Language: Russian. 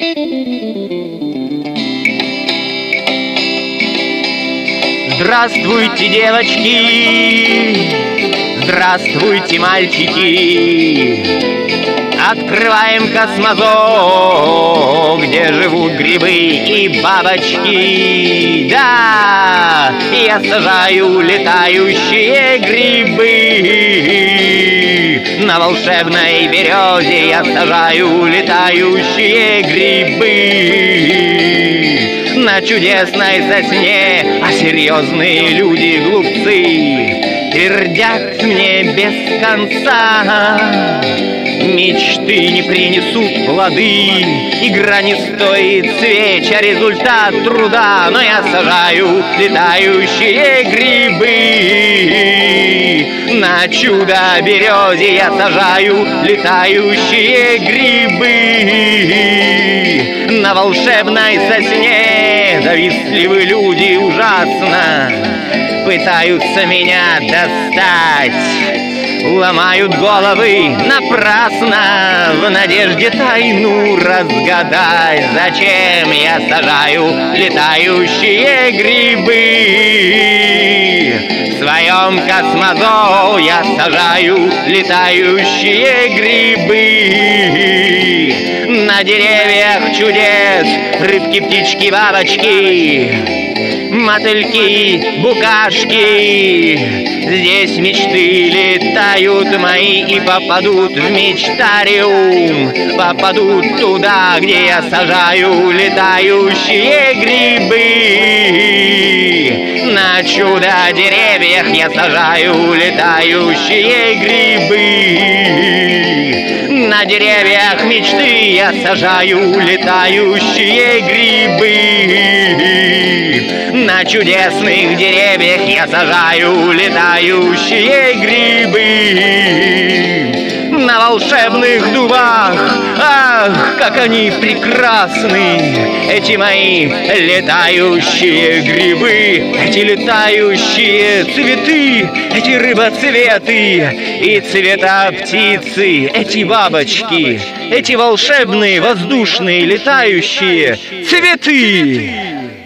Здравствуйте, девочки! Здравствуйте, мальчики! Открываем космозоо, где живут грибы и бабочки. Да, я сажаю летающие грибы. На волшебной березе я сажаю летающие грибы. На чудесной сосне, а серьезные люди глупцы твердят мне без конца: мечты не принесут плоды, игра не стоит свеч, а результат труда. Но я сажаю летающие грибы. На чудо-березе я сажаю летающие грибы. На волшебной сосне завистливые люди ужасно пытаются меня достать. Ломают головы напрасно в надежде тайну разгадать. Зачем я сажаю летающие грибы? В своем космозоо я сажаю летающие грибы. На деревьях чудес рыбки, птички, бабочки, мотыльки, букашки. Здесь мечты летают мои и попадут в мечтариум. Попадут туда, где я сажаю летающие грибы. На чудо-деревьях я сажаю летающие грибы. На деревьях мечты я сажаю летающие грибы. На чудесных деревьях я сажаю летающие грибы. На волшебных дубах, ах, как они прекрасны, эти мои летающие грибы, эти летающие цветы, эти рыбоцветы и цвета птицы, эти бабочки, эти волшебные воздушные летающие цветы.